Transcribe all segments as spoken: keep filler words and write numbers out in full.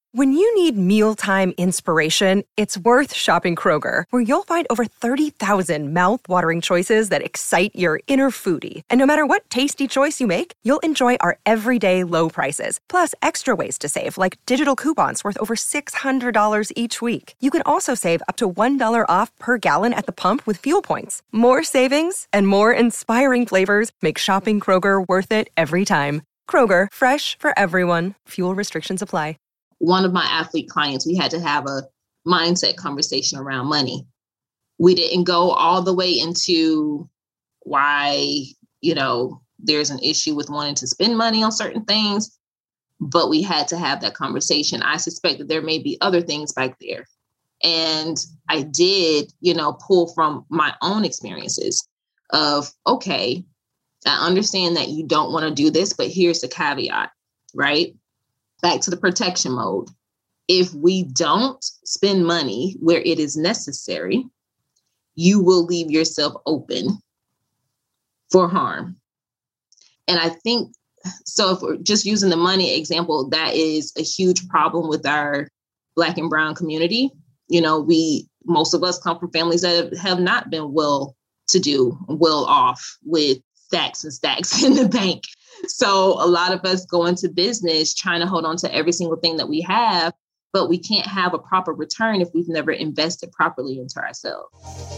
When you need mealtime inspiration, it's worth shopping Kroger, where you'll find over thirty thousand mouth-watering choices that excite your inner foodie. And no matter what tasty choice you make, you'll enjoy our everyday low prices, plus extra ways to save, like digital coupons worth over six hundred dollars each week. You can also save up to one dollar off per gallon at the pump with fuel points. More savings and more inspiring flavors make shopping Kroger worth it every time. Kroger, fresh for everyone. Fuel restrictions apply. One of my athlete clients, we had to have a mindset conversation around money. We didn't go all the way into why, you know, there's an issue with wanting to spend money on certain things, but we had to have that conversation. I suspect that there may be other things back there. And I did, you know, pull from my own experiences of, okay, I understand that you don't want to do this, but here's the caveat, right? Back to the protection mode. If we don't spend money where it is necessary, you will leave yourself open for harm. And I think, so if we're just using the money example, that is a huge problem with our Black and Brown community. You know, we, most of us come from families that have not been well to do, well off with stacks and stacks in the bank. So a lot of us go into business trying to hold on to every single thing that we have, but we can't have a proper return if we've never invested properly into ourselves.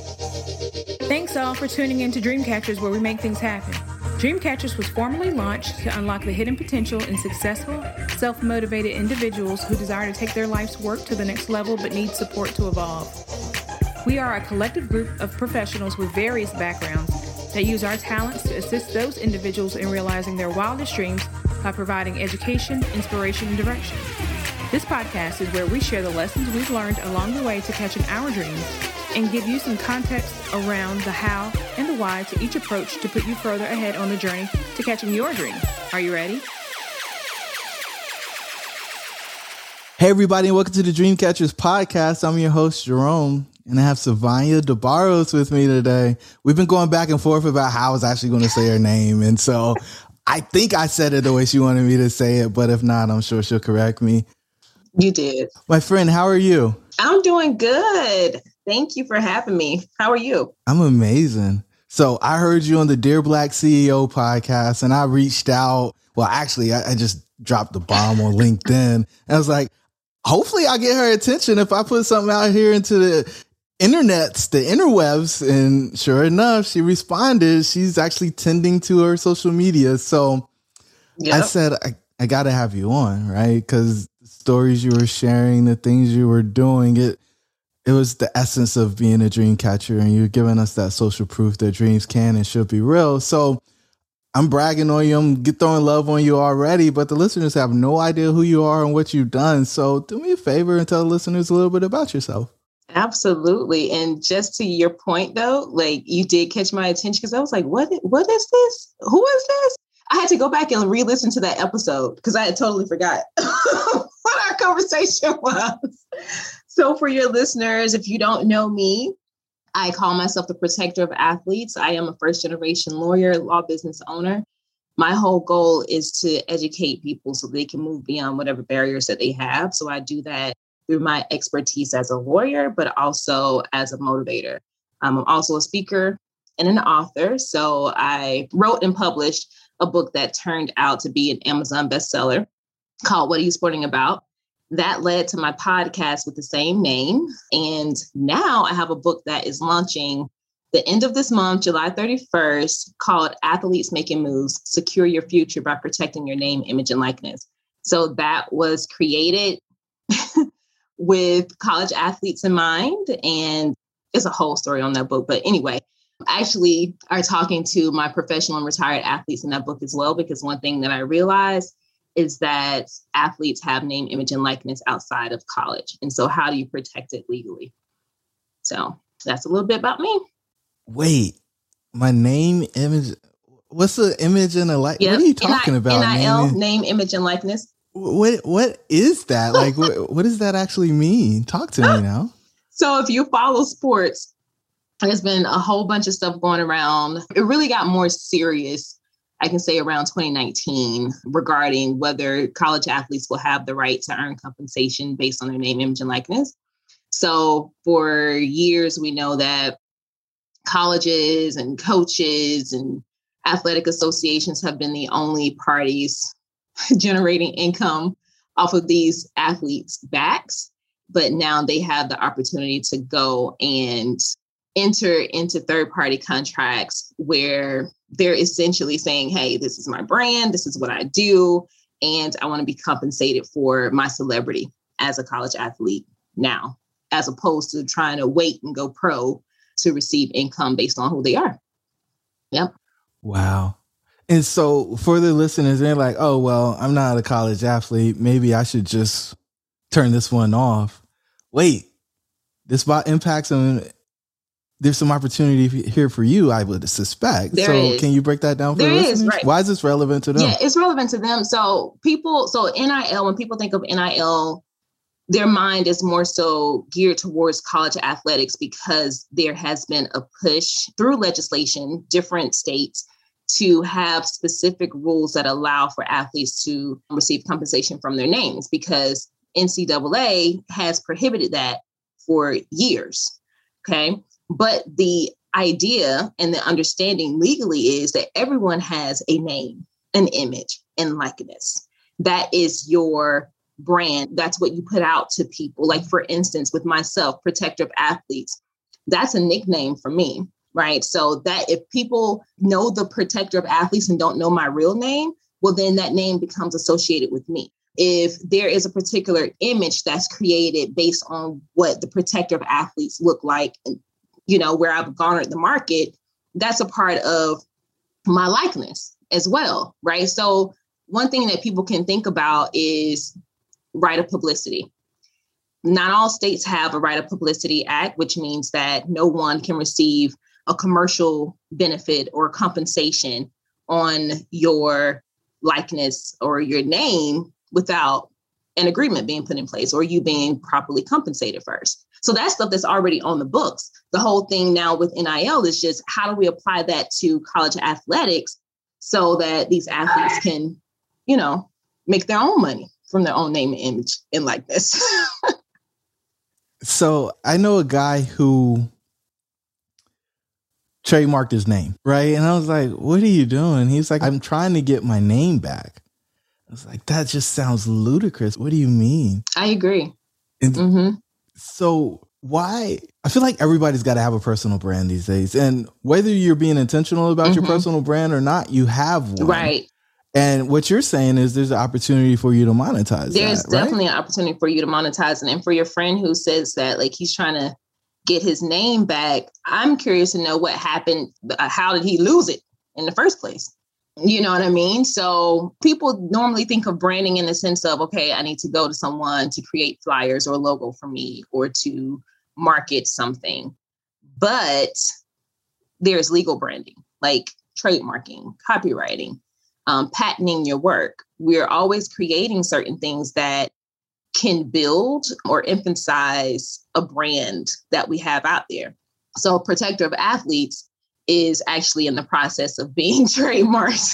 Thanks all for tuning in to Dreamcatchers, where we make things happen. Dreamcatchers was formally launched to unlock the hidden potential in successful, self-motivated individuals who desire to take their life's work to the next level but need support to evolve. We are a collective group of professionals with various backgrounds that use our talents to assist those individuals in realizing their wildest dreams by providing education, inspiration, and direction. This podcast is where we share the lessons we've learned along the way to catching our dreams and give you some context around the how and the why to each approach to put you further ahead on the journey to catching your dream. Are you ready? Hey, everybody, and welcome to the Dreamcatchers podcast. I'm your host, Jerome. And I have Savanya DeBarros with me today. We've been going back and forth about how I was actually going to say her name. And so I think I said it the way she wanted me to say it. But if not, I'm sure she'll correct me. You did. My friend, how are you? I'm doing good. Thank you for having me. How are you? I'm amazing. So I heard you on the Dear Black C E O podcast, and I reached out. Well, actually, I, I just dropped the bomb on LinkedIn. And I was like, hopefully I'll get her attention if I put something out here into the internets, the interwebs. And sure enough, she responded. She's actually tending to her social media. So yep. I said, I, I got to have you on, right? Because the stories you were sharing, the things you were doing, it it was the essence of being a dream catcher. And you're giving us that social proof that dreams can and should be real. So I'm bragging on you. I'm throwing love on you already, but the listeners have no idea who you are and what you've done. So do me a favor and tell the listeners a little bit about yourself. Absolutely. And just to your point, though, like you did catch my attention because I was like, what, what is this? Who is this? I had to go back and re-listen to that episode because I had totally forgot what our conversation was. So for your listeners, if you don't know me, I call myself the protector of athletes. I am a first generation lawyer, law business owner. My whole goal is to educate people so they can move beyond whatever barriers that they have. So I do that through my expertise as a lawyer, but also as a motivator. Um, I'm also a speaker and an author. So I wrote and published a book that turned out to be an Amazon bestseller called What Are You Sporting About? That led to my podcast with the same name. And now I have a book that is launching the end of this month, July thirty-first, called Athletes Making Moves, Secure Your Future by Protecting Your Name, Image, and Likeness. So that was created with college athletes in mind. And it's a whole story on that book. But anyway, I actually are talking to my professional and retired athletes in that book as well, because one thing that I realized is that athletes have name, image, and likeness outside of college. And so how do you protect it legally? So that's a little bit about me. Wait, my name, image, what's the image and the likeness? Yep. What are you talking N I- about? N I L, name, image, and likeness. What What is that? Like, what, what does that actually mean? Talk to me now. So if you follow sports, there's been a whole bunch of stuff going around. It really got more serious I can say around twenty nineteen, regarding whether college athletes will have the right to earn compensation based on their name, image, and likeness. So for years, we know that colleges and coaches and athletic associations have been the only parties generating income off of these athletes' backs. But now they have the opportunity to go and enter into third-party contracts where they're essentially saying, hey, this is my brand, this is what I do, and I want to be compensated for my celebrity as a college athlete now, as opposed to trying to wait and go pro to receive income based on who they are. Yep. Wow. And so for the listeners, they're like, oh, well, I'm not a college athlete. Maybe I should just turn this one off. Wait, this about impacts on, there's some opportunity here for you, I would suspect. There so is. Can you break that down for there listeners? Is, right. Why is this relevant to them? Yeah, it's relevant to them. So people, so N I L, when people think of N I L, their mind is more so geared towards college athletics because there has been a push through legislation, different states, to have specific rules that allow for athletes to receive compensation from their names, because N C double A has prohibited that for years. Okay. But the idea and the understanding legally is that everyone has a name, an image, and likeness. That is your brand. That's what you put out to people. Like, for instance, with myself, Protector of Athletes, that's a nickname for me, right? So that if people know the Protector of Athletes and don't know my real name, well, then that name becomes associated with me. If there is a particular image that's created based on what the Protector of Athletes look like, and, you know, where I've garnered the market, that's a part of my likeness as well, right? So one thing that people can think about is right of publicity. Not all states have a right of publicity act, which means that no one can receive a commercial benefit or compensation on your likeness or your name without an agreement being put in place or you being properly compensated first. So that's stuff that's already on the books. The whole thing now with N I L is just, how do we apply that to college athletics so that these athletes can, you know, make their own money from their own name and image and likeness. So I know a guy who trademarked his name, right? And I was like, what are you doing? He's like, I'm trying to get my name back. I was like, that just sounds ludicrous. What do you mean? I agree. And mm-hmm. So why? I feel like everybody's got to have a personal brand these days. And whether you're being intentional about mm-hmm. your personal brand or not, you have one. Right. And what you're saying is there's an opportunity for you to monetize. There's that, definitely right? an opportunity for you to monetize. And, and for your friend who says that, like, he's trying to get his name back, I'm curious to know what happened. Uh, how did he lose it in the first place? You know what I mean? So people normally think of branding in the sense of, okay, I need to go to someone to create flyers or a logo for me or to market something. But there's legal branding, like trademarking, copywriting, um, patenting your work. We're always creating certain things that can build or emphasize a brand that we have out there. So Protector of Athletes is actually in the process of being trademarked,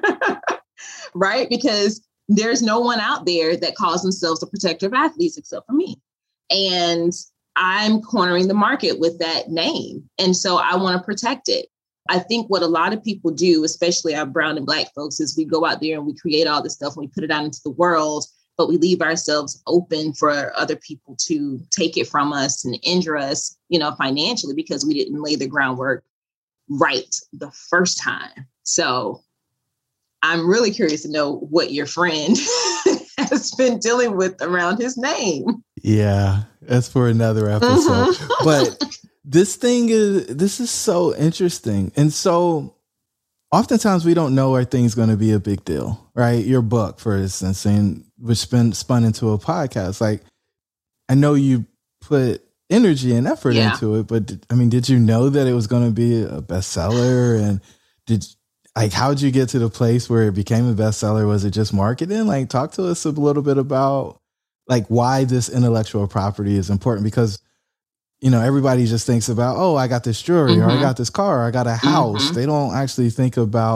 right? Because there's no one out there that calls themselves a Protector of Athletes except for me. And I'm cornering the market with that name. And so I want to protect it. I think what a lot of people do, especially our brown and Black folks, is we go out there and we create all this stuff and we put it out into the world, but we leave ourselves open for other people to take it from us and injure us, you know, financially, because we didn't lay the groundwork right the first time. So I'm really curious to know what your friend has been dealing with around his name. Yeah, that's for another episode. Mm-hmm. But this thing is, this is so interesting. And so oftentimes we don't know are things going to be a big deal, right? Your book, for instance, and which spun, spun into a podcast. Like, I know you put energy and effort yeah. into it, but did, I mean, did you know that it was going to be a bestseller? And did like, how did you get to the place where it became a bestseller? Was it just marketing? Like, talk to us a little bit about like why this intellectual property is important, because, you know, everybody just thinks about, oh, I got this jewelry mm-hmm. or I got this car, or I got a house. Mm-hmm. They don't actually think about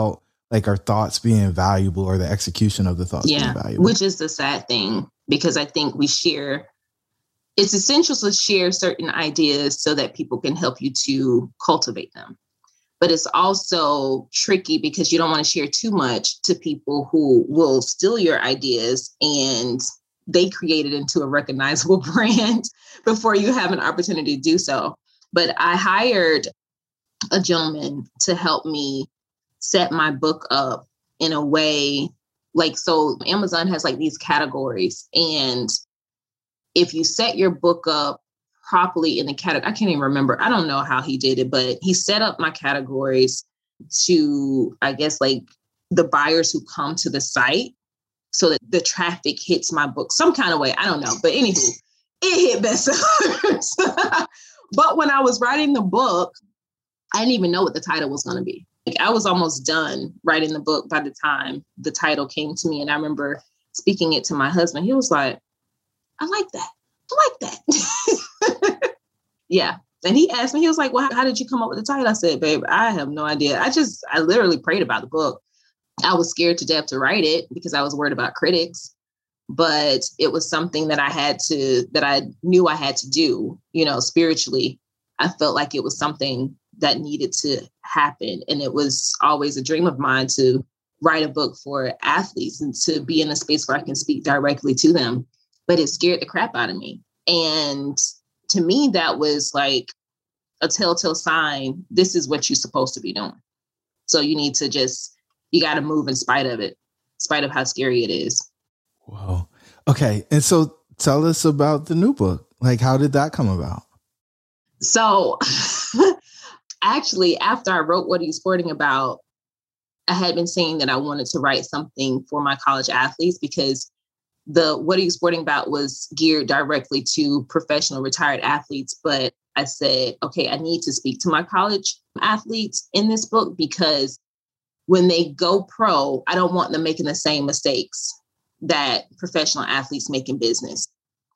like our thoughts being valuable or the execution of the thoughts yeah, being valuable. Which is the sad thing, because I think we share, it's essential to share certain ideas so that people can help you to cultivate them. But it's also tricky because you don't want to share too much to people who will steal your ideas and they create it into a recognizable brand before you have an opportunity to do so. But I hired a gentleman to help me set my book up in a way, like, so Amazon has like these categories. And if you set your book up properly in the category, I can't even remember. I don't know how he did it, but he set up my categories to, I guess, like the buyers who come to the site so that the traffic hits my book some kind of way. I don't know. But anywho, it hit bestsellers. But when I was writing the book, I didn't even know what the title was going to be. Like, I was almost done writing the book by the time the title came to me. And I remember speaking it to my husband. He was like, I like that. I like that. Yeah. And he asked me, he was like, well, how did you come up with the title? I said, babe, I have no idea. I just, I literally prayed about the book. I was scared to death to write it because I was worried about critics, but it was something that I had to, that I knew I had to do, you know, spiritually. I felt like it was something that needed to happen. And it was always a dream of mine to write a book for athletes and to be in a space where I can speak directly to them. But it scared the crap out of me. And to me, that was like a telltale sign. This is what you're supposed to be doing. So you need to just, you got to move in spite of it, in spite of how scary it is. Wow. Okay. And so tell us about the new book. Like, how did that come about? So actually, after I wrote What Are You Sporting About, I had been saying that I wanted to write something for my college athletes because the What Are You Sporting About was geared directly to professional retired athletes. But I said, okay, I need to speak to my college athletes in this book because when they go pro, I don't want them making the same mistakes that professional athletes make in business.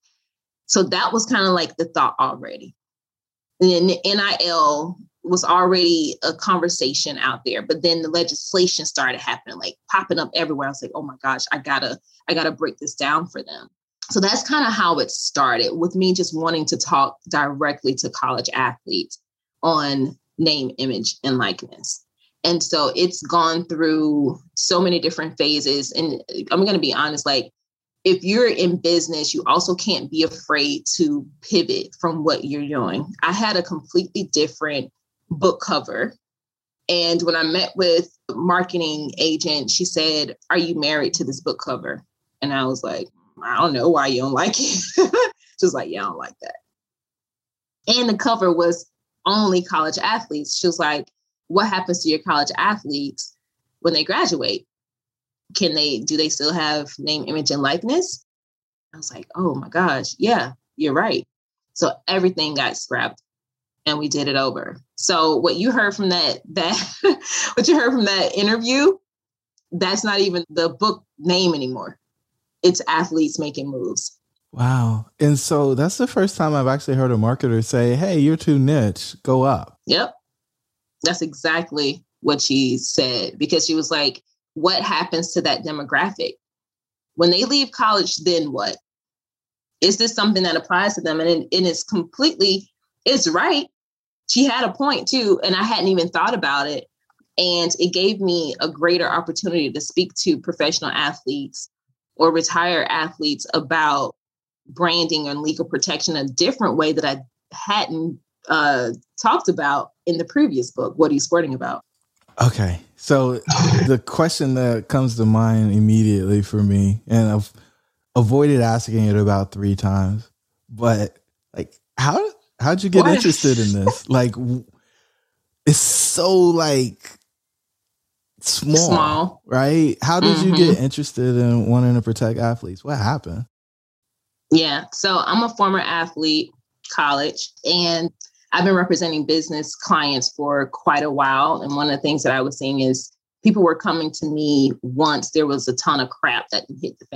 So that was kind of like the thought already. And then the N I L was already a conversation out there, but then the legislation started happening, like popping up everywhere. I was like, oh my gosh, I gotta, I gotta break this down for them. So that's kind of how it started, with me just wanting to talk directly to college athletes on name, image, and likeness. And so it's gone through so many different phases. And I'm going to be honest, like, if you're in business, you also can't be afraid to pivot from what you're doing. I had a completely different book cover. And when I met with a marketing agent, she said, are you married to this book cover? And I was like, I don't know why you don't like it. She was like, yeah, I don't like that. And the cover was only college athletes. She was like, what happens to your college athletes when they graduate? Can they, do they still have name, image, and likeness? I was like, oh my gosh, yeah, you're right. So everything got scrapped and we did it over. So what you heard from that, that what you heard from that interview, that's not even the book name anymore. It's Athletes Making Moves. Wow. And so that's the first time I've actually heard a marketer say, hey, you're too niche, go up. Yep. That's exactly what she said, because she was like, what happens to that demographic? When they leave college, then what? Is this something that applies to them? And it, and it's completely, it's right. She had a point too, and I hadn't even thought about it. And it gave me a greater opportunity to speak to professional athletes or retired athletes about branding and legal protection in a different way that I hadn't uh, talked about in the previous book. What Are You Sporting About? Okay. So the question that comes to mind immediately for me, and I've avoided asking it about three times, but like, how, how'd you get what? interested in this? Like, it's so like small, small. right? How did mm-hmm. you get interested in wanting to protect athletes? What happened? Yeah. So I'm a former athlete, college, and I've been representing business clients for quite a while. And one of the things that I was seeing is people were coming to me once there was a ton of crap that hit the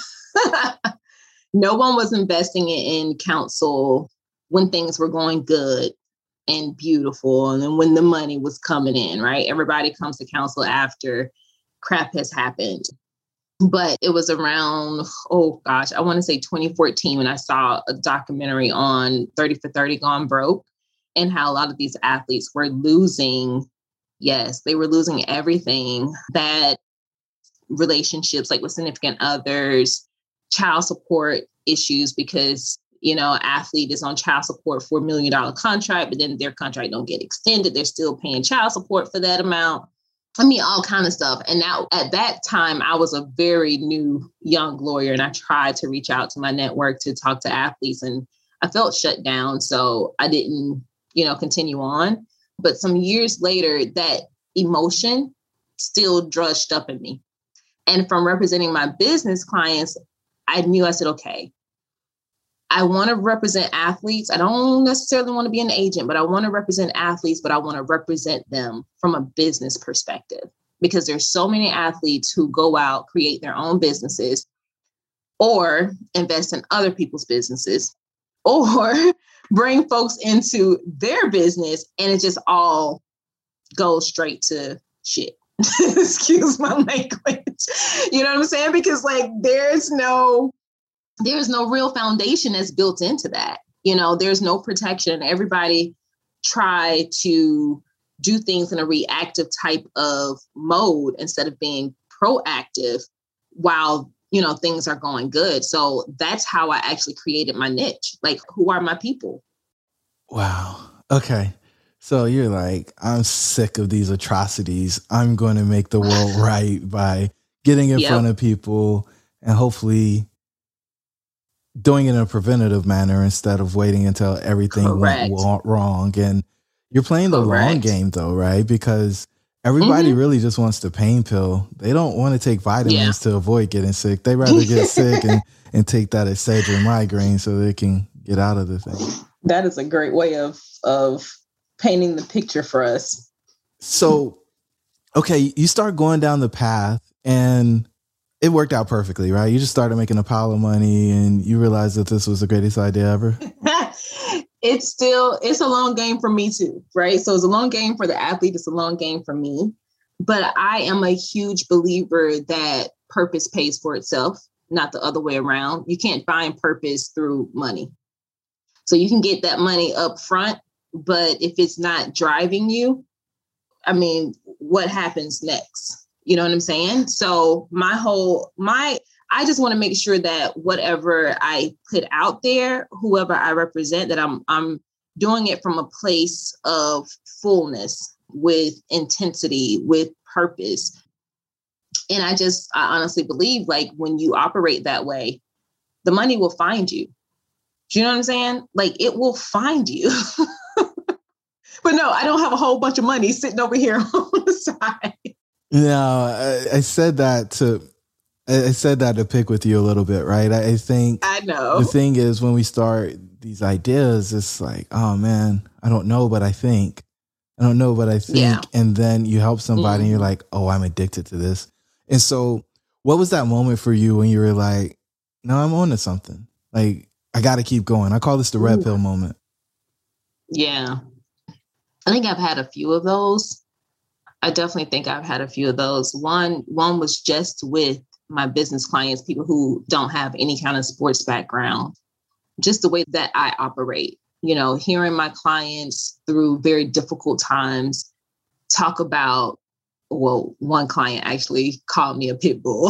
fan. No one was investing in counsel when things were going good and beautiful. And then when the money was coming in, right? Everybody comes to counsel after crap has happened. But it was around, oh gosh, I want to say twenty fourteen when I saw a documentary on thirty for thirty Gone Broke and how a lot of these athletes were losing, yes, they were losing everything, bad relationships like with significant others, child support issues because, you know, athlete is on child support for a million dollar contract, but then their contract don't get extended. They're still paying child support for that amount. I mean, all kind of stuff. And now at that time, I was a very new young lawyer and I tried to reach out to my network to talk to athletes and I felt shut down. So I didn't, you know, continue on. But some years later, that emotion still drudged up in me. And from representing my business clients, I knew, I said, okay, I want to represent athletes. I don't necessarily want to be an agent, but I want to represent athletes, but I want to represent them from a business perspective because there's so many athletes who go out, create their own businesses or invest in other people's businesses or bring folks into their business and it just all goes straight to shit. Excuse my language. You know what I'm saying? Because like there's no There's no real foundation that's built into that. You know, there's no protection. Everybody try to do things in a reactive type of mode instead of being proactive while, you know, things are going good. So that's how I actually created my niche. Like, who are my people? Wow. Okay. So you're like, I'm sick of these atrocities. I'm going to make the world right by getting in yep. front of people and hopefully doing it in a preventative manner instead of waiting until everything Correct. went wrong. And you're playing the Correct. long game though, right? Because everybody mm-hmm. really just wants the pain pill. They don't want to take vitamins yeah. to avoid getting sick. They rather get sick and, and take that Excedrin migraine so they can get out of the thing. That is a great way of, of painting the picture for us. So, okay, you start going down the path and it worked out perfectly, right? You just started making a pile of money and you realized that this was the greatest idea ever. It's still, it's a long game for me too, right? So it's a long game for the athlete. It's a long game for me. But I am a huge believer that purpose pays for itself, not the other way around. You can't find purpose through money. So you can get that money up front, but if it's not driving you, I mean, what happens next? You know what I'm saying? So my whole, my, I just want to make sure that whatever I put out there, whoever I represent, that I'm, I'm doing it from a place of fullness, with intensity, with purpose. And I just, I honestly believe like when you operate that way, the money will find you. Do you know what I'm saying? Like it will find you. But no, I don't have a whole bunch of money sitting over here on the side. No, I, I said that to, I said that to pick with you a little bit, right? I, I think I know the thing is when we start these ideas, it's like, oh man, I don't know, but I think, I don't know, but I think, yeah. and then you help somebody mm. and you're like, oh, I'm addicted to this. And so what was that moment for you when you were like, no, I'm on to something. Like, I got to keep going. I call this the red Ooh. pill moment. Yeah. I think I've had a few of those. I definitely think I've had a few of those. One, one was just with my business clients, people who don't have any kind of sports background, just the way that I operate, you know, hearing my clients through very difficult times talk about, well, one client actually called me a pit bull.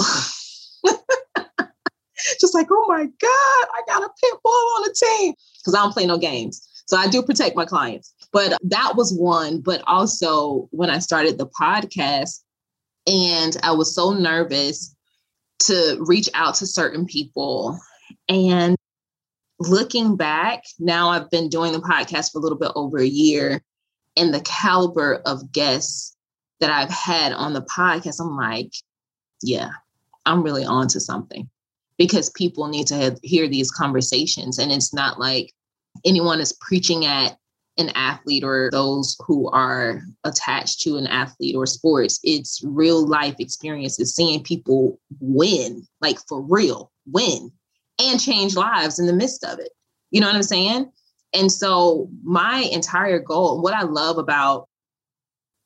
Just like, oh my God, I got a pit bull on the team because I don't play no games. So I do protect my clients. But that was one. But also when I started the podcast and I was so nervous to reach out to certain people. And looking back, now I've been doing the podcast for a little bit over a year, and the caliber of guests that I've had on the podcast, I'm like, yeah, I'm really on to something, because people need to have, hear these conversations. And it's not like anyone is preaching at an athlete or those who are attached to an athlete or sports. It's real life experiences, seeing people win, like for real, win and change lives in the midst of it. You know what I'm saying? And so my entire goal, what I love about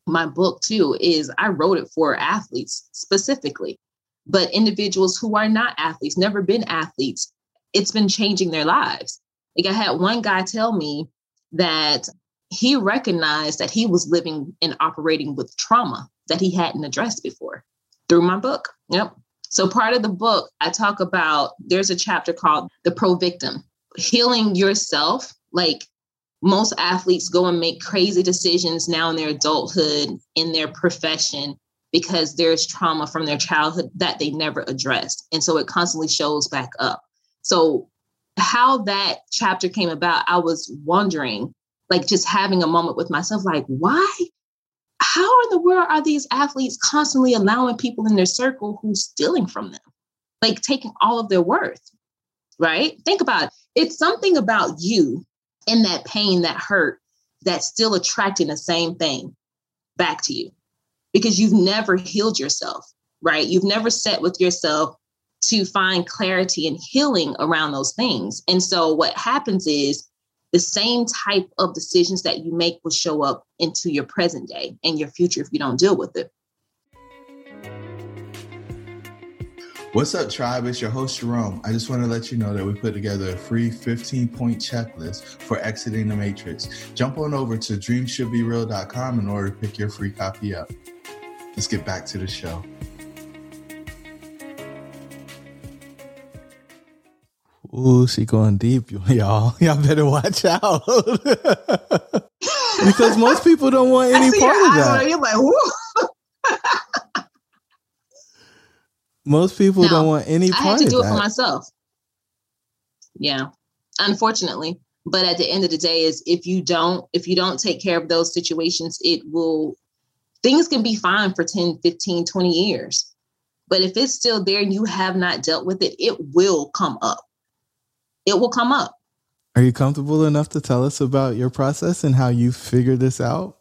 my book too is I wrote it for athletes specifically, but individuals who are not athletes, never been athletes, it's been changing their lives. Like I had one guy tell me that he recognized that he was living and operating with trauma that he hadn't addressed before through my book. Yep. So part of the book, I talk about, there's a chapter called The Pro Victim, healing yourself. Like most athletes go and make crazy decisions now in their adulthood, in their profession, because there's trauma from their childhood that they never addressed. And so it constantly shows back up. So how that chapter came about, I was wondering, like just having a moment with myself, like, why? How in the world are these athletes constantly allowing people in their circle who's stealing from them, like taking all of their worth, right? Think about it. It's something about you and that pain, that hurt, that's still attracting the same thing back to you because you've never healed yourself, right? You've never sat with yourself to find clarity and healing around those things. And so what happens is the same type of decisions that you make will show up into your present day and your future if you don't deal with it. What's up, tribe? It's your host, Jerome. I just want to let you know that we put together a free fifteen-point checklist for exiting the matrix. Jump on over to dreams should be real dot com in order to pick your free copy up. Let's get back to the show. Ooh, she going deep, y'all. Y'all better watch out. Because most people don't want any part of that. You're like, whoo. Most people no, don't want any part of that. I had to do it for myself. Yeah, unfortunately. But at the end of the day, is if you don't, if you don't take care of those situations, it will, things can be fine for ten, fifteen, twenty years. But if it's still there and you have not dealt with it, it will come up. It will come up. Are you comfortable enough to tell us about your process and how you figured this out?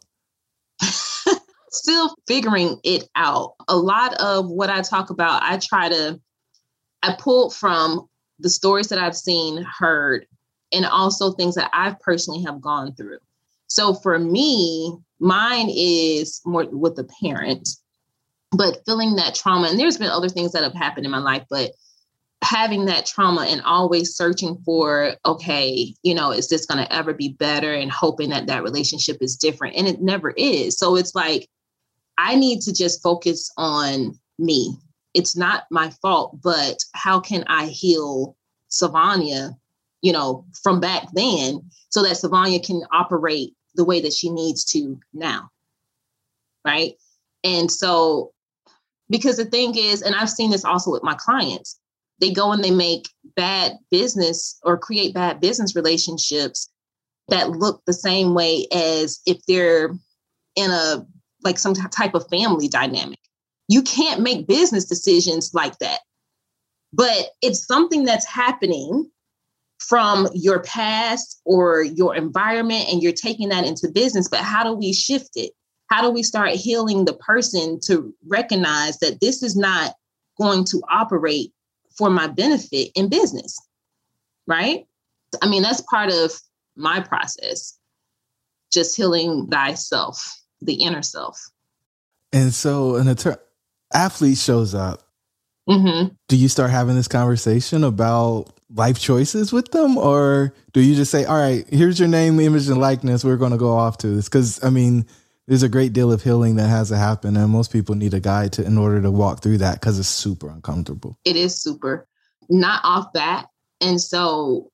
Still figuring it out. A lot of what I talk about, I try to, I pull from the stories that I've seen, heard, and also things that I've personally have gone through. So for me, mine is more with the parent, but feeling that trauma, and there's been other things that have happened in my life, but having that trauma and always searching for, okay, you know, is this going to ever be better, and hoping that that relationship is different. And it never is. So it's like, I need to just focus on me. It's not my fault, but how can I heal Savania, you know, from back then so that Savania can operate the way that she needs to now. Right. And so, because the thing is, and I've seen this also with my clients, they go and they make bad business or create bad business relationships that look the same way as if they're in a, like some type of family dynamic. You can't make business decisions like that, but it's something that's happening from your past or your environment, and you're taking that into business. But how do we shift it? How do we start healing the person to recognize that this is not going to operate for my benefit in business, right? I mean, that's part of my process, just healing thyself, the inner self. And so an attorney, athlete shows up. Mm-hmm. Do you start having this conversation about life choices with them? Or do you just say, all right, here's your name, image, and likeness. We're going to go off to this. Because, I mean, there's a great deal of healing that has to happen. And most people need a guide to in order to walk through that because it's super uncomfortable. It is super. Not off bat. And so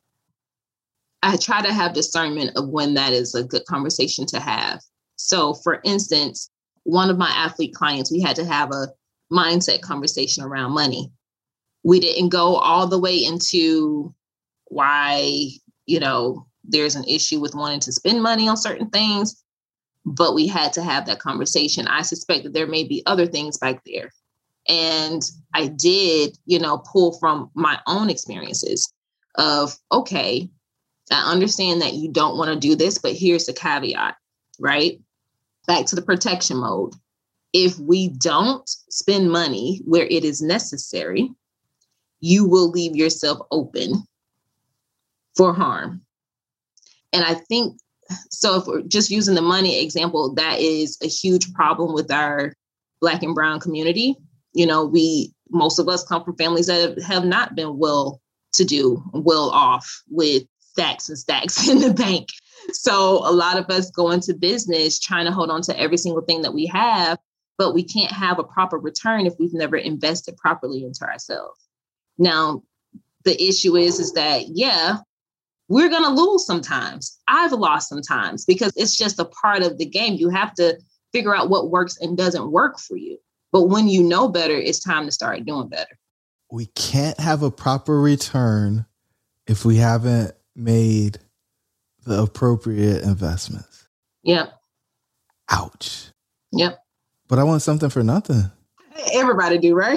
I try to have discernment of when that is a good conversation to have. So, for instance, one of my athlete clients, we had to have a mindset conversation around money. We didn't go all the way into why, you know, there's an issue with wanting to spend money on certain things, but we had to have that conversation. I suspect that there may be other things back there. And I did, you know, pull from my own experiences of, okay, I understand that you don't want to do this, but here's the caveat, right? Back to the protection mode. If we don't spend money where it is necessary, you will leave yourself open for harm. And I think So if we're just using the money example, that is a huge problem with our Black and brown community. You know, we, most of us come from families that have not been well to do, well off with stacks and stacks in the bank. So a lot of us go into business trying to hold on to every single thing that we have, but we can't have a proper return if we've never invested properly into ourselves. Now, the issue is, is that, yeah, we're going to lose sometimes. I've lost sometimes because it's just a part of the game. You have to figure out what works and doesn't work for you. But when you know better, it's time to start doing better. We can't have a proper return if we haven't made the appropriate investments. Yep. Ouch. Yep. But I want something for nothing. Everybody do, right?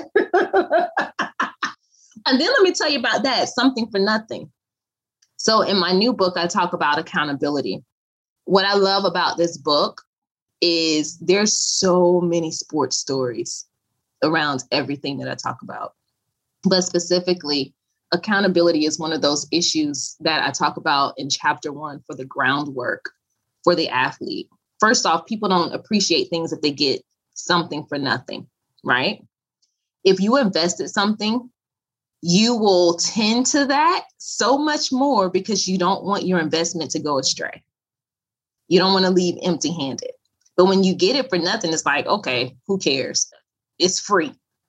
And then let me tell you about that, something for nothing. So in my new book, I talk about accountability. What I love about this book is there's so many sports stories around everything that I talk about. But specifically, accountability is one of those issues that I talk about in chapter one for the groundwork for the athlete. First off, people don't appreciate things if they get something for nothing, right? If you invested something, you will tend to that so much more because you don't want your investment to go astray. You don't want to leave empty-handed. But when you get it for nothing, it's like, okay, who cares? It's free.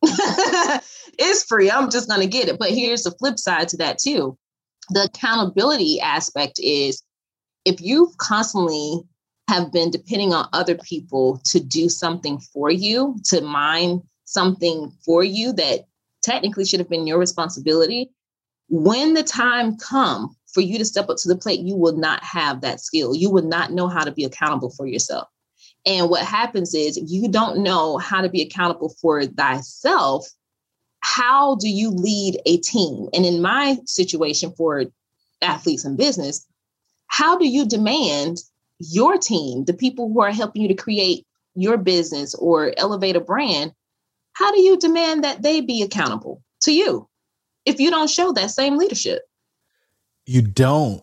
It's free. I'm just going to get it. But here's the flip side to that too. The accountability aspect is if you constantly have been depending on other people to do something for you, to mine something for you that technically should have been your responsibility, when the time comes for you to step up to the plate, you will not have that skill. You will not know how to be accountable for yourself. And what happens is if you don't know how to be accountable for thyself, how do you lead a team? And in my situation for athletes in business, how do you demand your team, the people who are helping you to create your business or elevate a brand, how do you demand that they be accountable to you if you don't show that same leadership? You don't.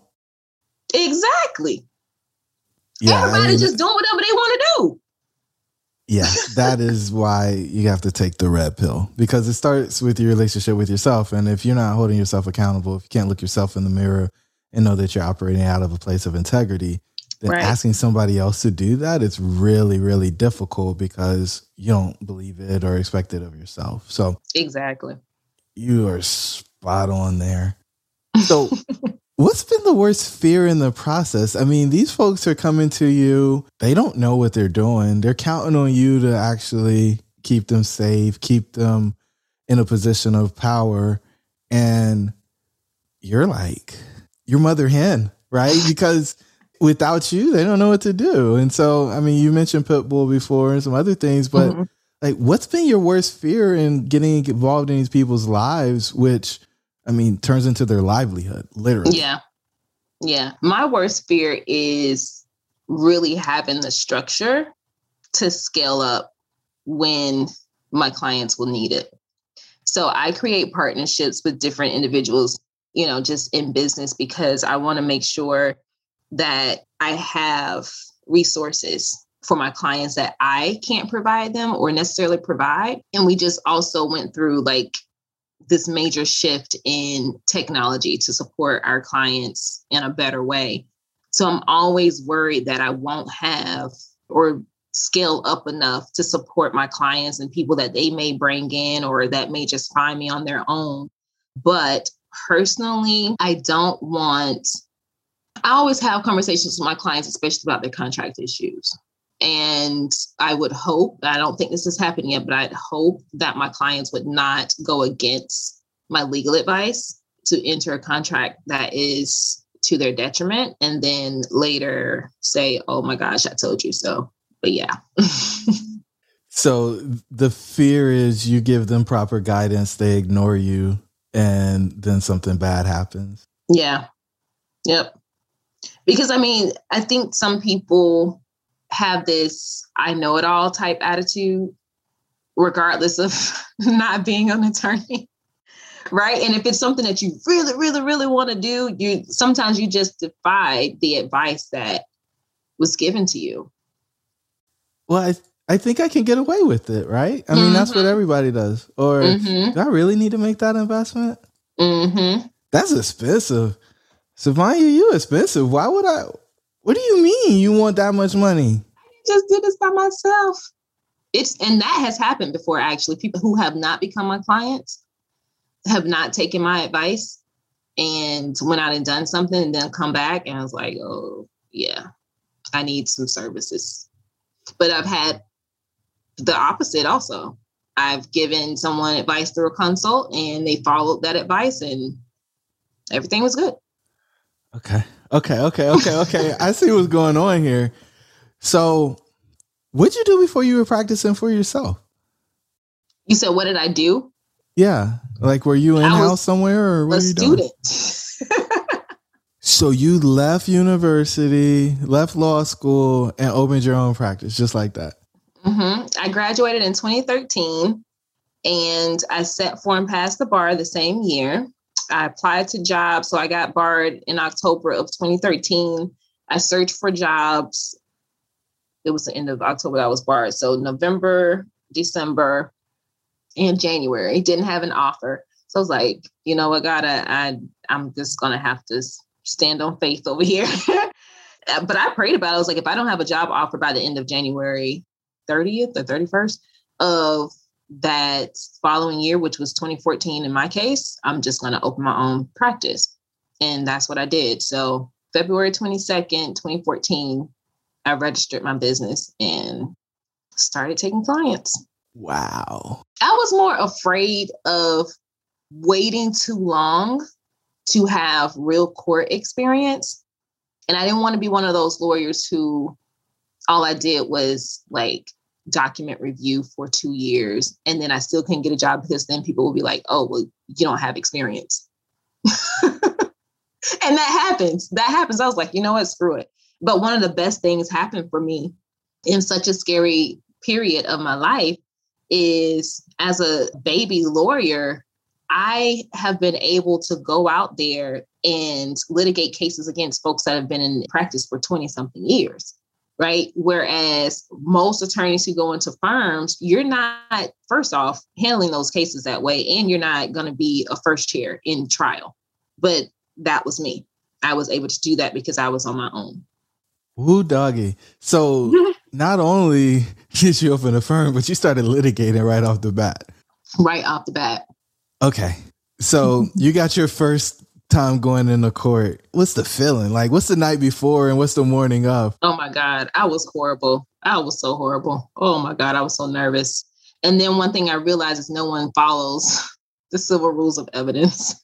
Exactly. Yeah, Everybody's I mean, just doing whatever they want to do. Yeah, that is why you have to take the red pill, because it starts with your relationship with yourself. And if you're not holding yourself accountable, if you can't look yourself in the mirror and know that you're operating out of a place of integrity, then Right. asking somebody else to do that, it's really, really difficult because you don't believe it or expect it of yourself. So Exactly. you are spot on there. So what's been the worst fear in the process? I mean, these folks are coming to you. They don't know what they're doing. They're counting on you to actually keep them safe, keep them in a position of power. And you're like, your mother hen, right? Because without you, they don't know what to do. And so, I mean, you mentioned Pitbull before and some other things, but mm-hmm. like, what's been your worst fear in getting involved in these people's lives, which, I mean, turns into their livelihood, literally? Yeah. Yeah. My worst fear is really having the structure to scale up when my clients will need it. So I create partnerships with different individuals, you know, just in business, because I want to make sure that I have resources for my clients that I can't provide them or necessarily provide. And we just also went through like this major shift in technology to support our clients in a better way. So I'm always worried that I won't have or scale up enough to support my clients and people that they may bring in or that may just find me on their own. But personally, I don't want, I always have conversations with my clients, especially about their contract issues. And I would hope, I don't think this is happening yet, but I'd hope that my clients would not go against my legal advice to enter a contract that is to their detriment and then later say, oh my gosh, I told you so. But yeah. So the fear is you give them proper guidance, they ignore you, and then something bad happens. Yeah. Yep. Because I mean, I think some people have this I know it all type attitude, regardless of not being an attorney. Right. And if it's something that you really, really, really want to do, you sometimes you just defy the advice that was given to you. Well, I, I think I can get away with it, right? I mean, mm-hmm. that's what everybody does. Or mm-hmm. do I really need to make that investment? Mm-hmm. That's expensive. Savanya, you expensive. Why would I? What do you mean you want that much money? I just did this by myself. It's and that has happened before, actually. People who have not become my clients have not taken my advice and went out and done something and then come back. And I was like, oh, yeah, I need some services. But I've had the opposite also. I've given someone advice through a consult and they followed that advice and everything was good. Okay. Okay. Okay. Okay. Okay. I see what's going on here. So what'd you do before you were practicing for yourself? You said, what did I do? Yeah. Like, were you in-house somewhere or what a are you student. doing? So you left university, left law school, and opened your own practice just like that? Mm-hmm. I graduated in twenty thirteen and I set for and passed the bar the same year. I applied to jobs. So I got barred in October of twenty thirteen. I searched for jobs. It was the end of October that I was barred. So November, December, and January. Didn't have an offer. So I was like, you know what, God, I, I, I'm just going to have to stand on faith over here. But I prayed about it. I was like, if I don't have a job offer by the end of January thirtieth or thirty-first of that following year, which was twenty fourteen in my case, I'm just going to open my own practice. And that's what I did. So February twenty-second, twenty fourteen, I registered my business and started taking clients. Wow. I was more afraid of waiting too long to have real court experience. And I didn't want to be one of those lawyers who all I did was like document review for two years. And then I still couldn't get a job because then people will be like, oh, well, you don't have experience. And that happens. That happens. I was like, you know what? Screw it. But one of the best things happened for me in such a scary period of my life is as a baby lawyer, I have been able to go out there and litigate cases against folks that have been in practice for twenty something years, right? Whereas most attorneys who go into firms, you're not, first off, handling those cases that way, and you're not going to be a first chair in trial. But that was me. I was able to do that because I was on my own. Ooh, doggy. So not only did you open a firm, but you started litigating right off the bat. Right off the bat. Okay. So you got your first time going into court. What's the feeling? Like, what's the night before and what's the morning of? Oh my God. I was horrible. I was so horrible. Oh my God. I was so nervous. And then one thing I realized is no one follows the civil rules of evidence.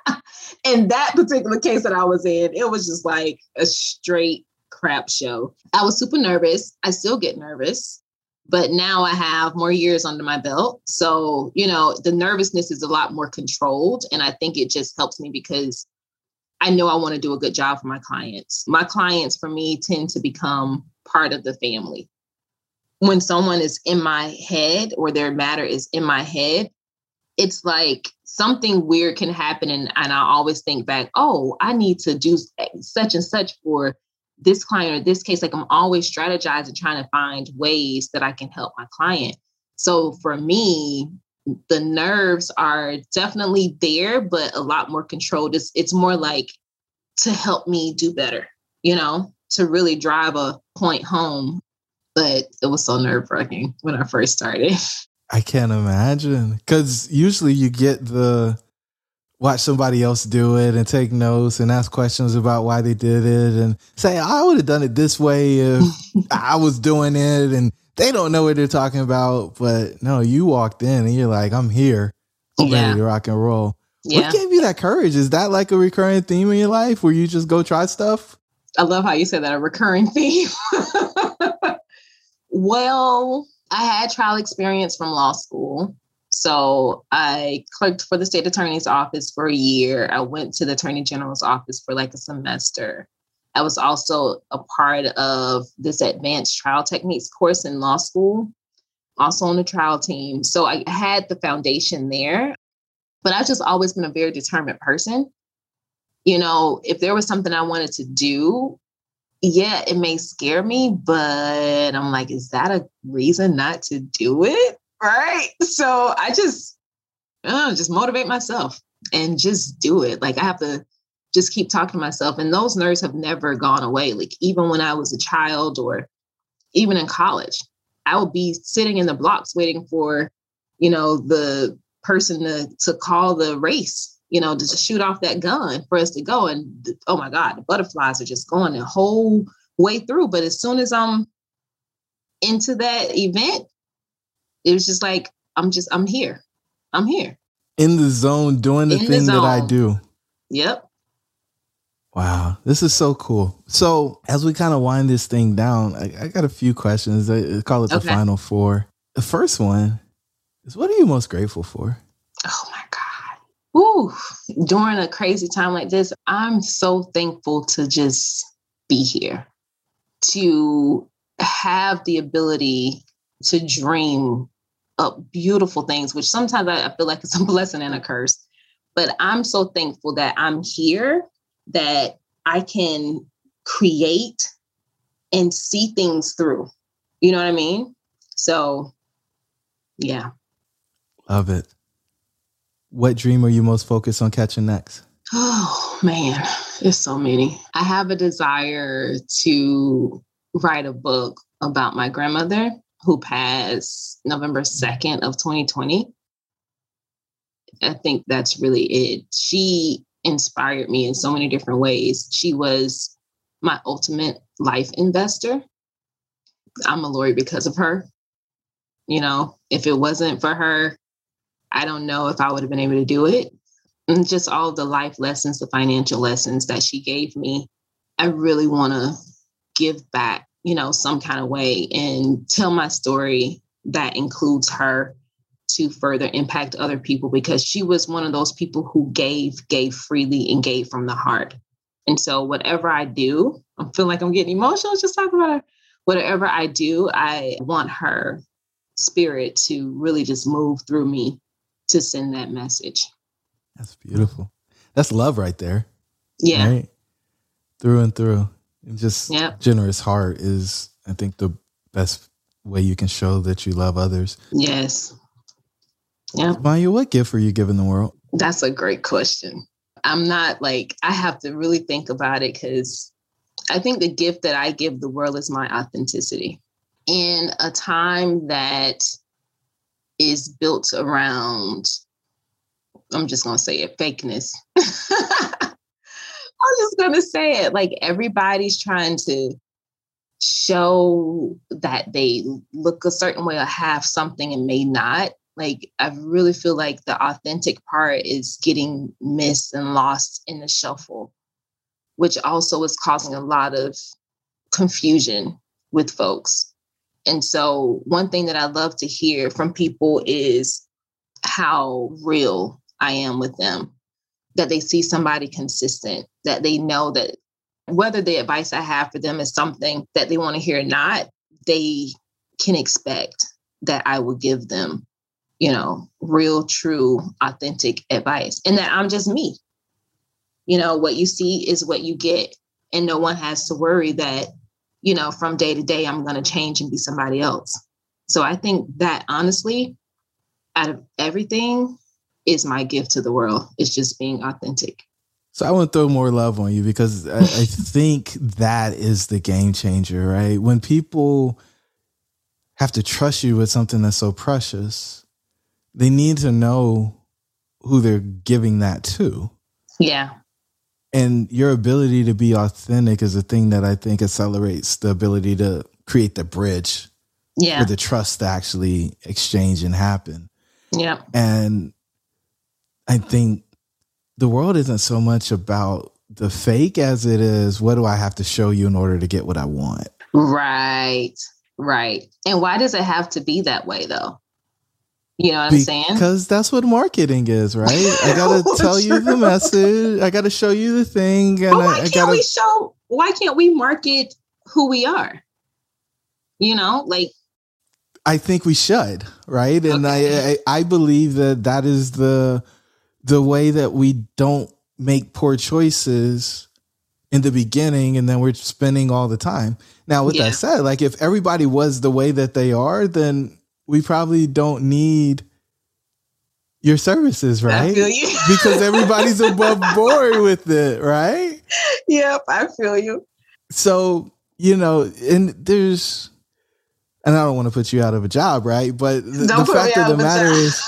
In that particular case that I was in, it was just like a straight crap show. I was super nervous. I still get nervous, but now I have more years under my belt. So, you know, the nervousness is a lot more controlled. And I think it just helps me because I know I want to do a good job for my clients. My clients, for me, tend to become part of the family. When someone is in my head or their matter is in my head, it's like something weird can happen. And, and I always think back, oh, I need to do such and such for this client or this case. Like I'm always strategizing, trying to find ways that I can help my client. So for me, the nerves are definitely there, but a lot more controlled. It's, it's more like to help me do better, you know, to really drive a point home. But it was so nerve-wracking when I first started. I can't imagine. Because usually you get the watch somebody else do it and take notes and ask questions about why they did it and say, I would have done it this way if I was doing it. And they don't know what they're talking about. But no, you walked in and you're like, I'm here. I'm yeah. ready to rock and roll. Yeah. What gave you that courage? Is that like a recurring theme in your life where you just go try stuff? I love how you said that, a recurring theme. Well, I had trial experience from law school. So I clerked for the state attorney's office for a year. I went to the attorney general's office for like a semester. I was also a part of this advanced trial techniques course in law school, also on the trial team. So I had the foundation there, but I've just always been a very determined person. You know, if there was something I wanted to do, yeah, it may scare me, but I'm like, is that a reason not to do it? Right. So I just, uh, just motivate myself and just do it. Like I have to just keep talking to myself. And those nerves have never gone away. Like even when I was a child or even in college, I would be sitting in the blocks waiting for, you know, the person to, to call the race, you know, to just shoot off that gun for us to go. And oh my God, the butterflies are just going the whole way through. But as soon as I'm into that event, it was just like, I'm just, I'm here. I'm here. In the zone, doing the In thing the that I zone. do. Yep. Wow. This is so cool. So as we kind of wind this thing down, I, I got a few questions. I, I call it the Okay. final four. The first one is, what are you most grateful for? Oh my God. Ooh, during a crazy time like this, I'm so thankful to just be here, to have the ability to dream up beautiful things, which sometimes I, I feel like it's a blessing and a curse. But I'm so thankful that I'm here, that I can create and see things through. You know what I mean? So, yeah. Love it. What dream are you most focused on catching next? Oh, man, there's so many. I have a desire to write a book about my grandmother who passed November second of twenty twenty. I think that's really it. She inspired me in so many different ways. She was my ultimate life investor. I'm a lawyer because of her. You know, if it wasn't for her, I don't know if I would have been able to do it. And just all the life lessons, the financial lessons that she gave me, I really want to give back, you know, some kind of way and tell my story that includes her to further impact other people, because she was one of those people who gave, gave freely and gave from the heart. And so whatever I do, I feel like I'm getting emotional just talking about her. Whatever I do, I want her spirit to really just move through me to send that message. That's beautiful. That's love right there. Yeah. Right? Through and through. And just Yep. generous heart is, I think, the best way you can show that you love others. Yes. Yeah. Maya, what gift are you giving the world? That's a great question. I'm not like, I have to really think about it, because I think the gift that I give the world is my authenticity. In a time that is built around, I'm just going to say it, fakeness. I'm just going to say it. Like everybody's trying to show that they look a certain way or have something and may not. Like, I really feel like the authentic part is getting missed and lost in the shuffle, which also is causing a lot of confusion with folks. And so one thing that I love to hear from people is how real I am with them, that they see somebody consistent, that they know that whether the advice I have for them is something that they want to hear or not, they can expect that I will give them, you know, real, true, authentic advice, and that I'm just me. You know, what you see is what you get, and no one has to worry that, you know, from day to day, I'm going to change and be somebody else. So I think that honestly, out of everything, is my gift to the world. It's just being authentic. So I want to throw more love on you, because I, I think that is the game changer, right? When people have to trust you with something that's so precious, they need to know who they're giving that to. Yeah. And your ability to be authentic is a thing that I think accelerates the ability to create the bridge Yeah. for the trust to actually exchange and happen. Yeah. And I think the world isn't so much about the fake as it is, what do I have to show you in order to get what I want? Right. Right. And why does it have to be that way, though? You know what I'm saying? Because that's what marketing is, right? I got to tell you the message. I got to show you the thing. And but why I, I can't gotta... we show, why can't we market who we are? You know, like. I think we should, right? And okay. I, I I believe that that is the the way that we don't make poor choices in the beginning, and then we're spending all the time. Now, with Yeah. that said, like if everybody was the way that they are, then we probably don't need your services, right? I feel you. Because everybody's above board with it, right? Yep, I feel you. So, you know, and there's, and I don't want to put you out of a job, right? But the, Don't the put me fact of out the of a matter job. is,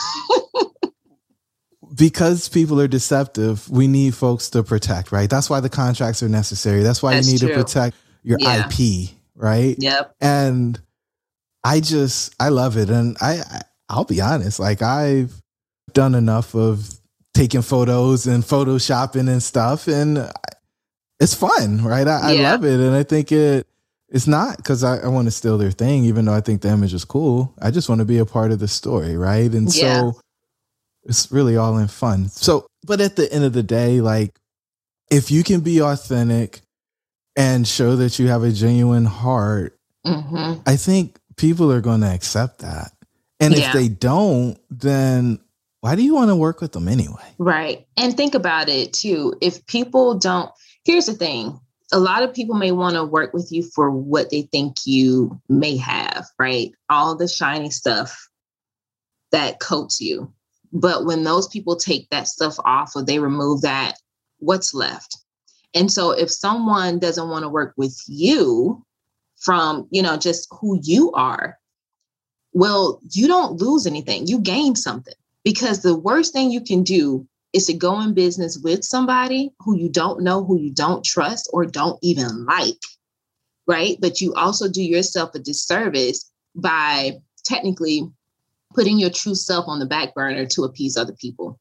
because people are deceptive, we need folks to protect, right? That's why the contracts are necessary. That's why That's you need true. to protect your Yeah. I P, right? Yep. And I just, I love it. And I, I, I'll be honest, like I've done enough of taking photos and photoshopping and stuff, and it's fun, right? I, I Yeah. love it. And I think it, it's not because I, I want to steal their thing, even though I think the image is cool. I just want to be a part of the story, right? And Yeah. so it's really all in fun. So, but at the end of the day, like if you can be authentic and show that you have a genuine heart, Mm-hmm. I think people are going to accept that. And Yeah. if they don't, then why do you want to work with them anyway? Right. And think about it too. If people don't, here's the thing. A lot of people may want to work with you for what they think you may have, right? All the shiny stuff that coats you. But when those people take that stuff off or they remove that, what's left? And so if someone doesn't want to work with you from, you know, just who you are, well, you don't lose anything. You gain something, because the worst thing you can do is to go in business with somebody who you don't know, who you don't trust or don't even like, right? But you also do yourself a disservice by technically putting your true self on the back burner to appease other people.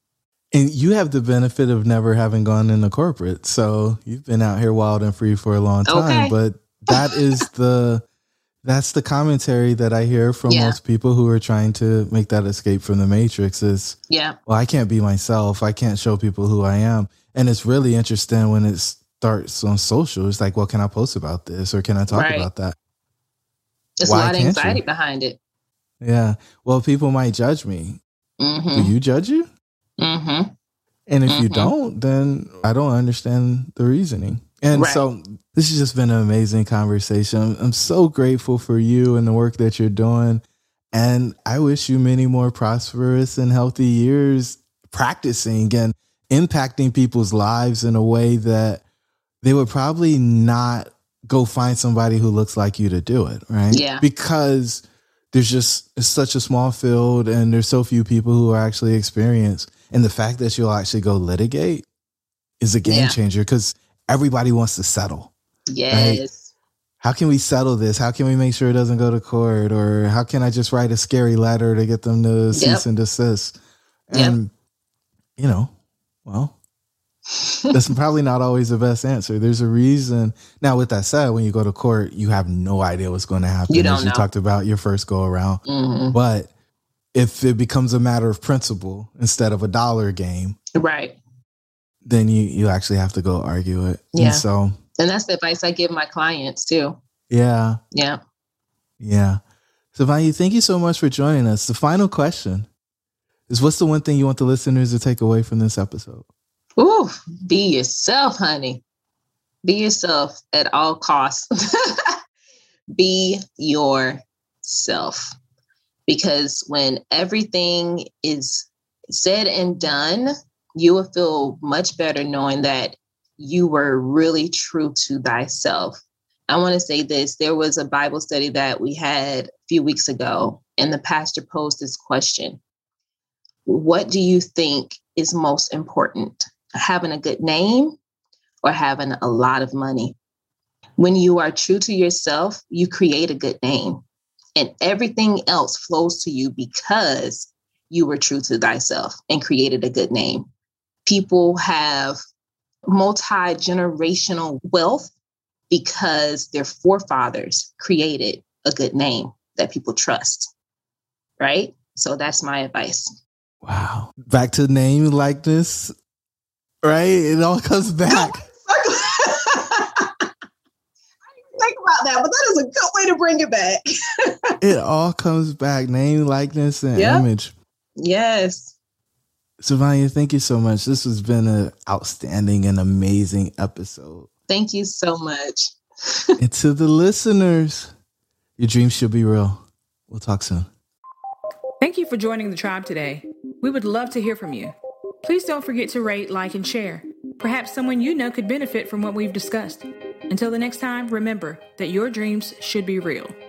And you have the benefit of never having gone into corporate. So you've been out here wild and free for a long time. Okay. But that is the, that's the commentary that I hear from Yeah. most people who are trying to make that escape from the matrix is, Yeah. well, I can't be myself. I can't show people who I am. And it's really interesting when it starts on social. It's like, well, can I post about this or can I talk Right. about that? There's Why a lot of can't anxiety you? behind it. Yeah. Well, people might judge me. Do Mm-hmm. you judge you? Mm-hmm. And if you Mhm. don't, then I don't understand the reasoning. And Right. so this has just been an amazing conversation. I'm so grateful for you and the work that you're doing. And I wish you many more prosperous and healthy years practicing and impacting people's lives in a way that they would probably not go find somebody who looks like you to do it, right? Yeah. Because there's just it's such a small field and there's so few people who are actually experienced. And the fact that you'll actually go litigate is a game Yeah. changer because everybody wants to settle. Yes. How can we settle this? How can we make sure it doesn't go to court? Or how can I just write a scary letter to get them to cease Yep. and desist? Yep. And, you know, well, that's probably not always the best answer. There's a reason. Now, with that said, when you go to court, you have no idea what's going to happen. You don't as you know. talked about your first go around. Mhm. But if it becomes a matter of principle instead of a dollar game, Right. then you, you actually have to go argue it. Yeah. And so, And that's the advice I give my clients too. yeah, Yeah. yeah. So, Vanya, thank you so much for joining us. The final question is, what's the one thing you want the listeners to take away from this episode? Ooh, be yourself, honey. Be yourself at all costs. Be yourself. Because when everything is said and done, you will feel much better knowing that you were really true to thyself. I want to say this. There was a Bible study that we had a few weeks ago, and the pastor posed this question. What do you think is most important? Having a good name or having a lot of money? When you are true to yourself, you create a good name, and everything else flows to you because you were true to thyself and created a good name. People have multi-generational wealth because their forefathers created a good name that people trust, right? So that's my advice. Wow. Back to name likeness, right? It all comes back. Think about that, but that is a good way to bring it back. It all comes back. Name, likeness, and Yep. image. Yes. So, Vanya, thank you so much. This has been an outstanding and amazing episode. Thank you so much. And to the listeners, your dreams should be real. We'll talk soon. Thank you for joining the tribe today. We would love to hear from you. Please don't forget to rate, like, and share. Perhaps someone you know could benefit from what we've discussed. Until the next time, remember that your dreams should be real.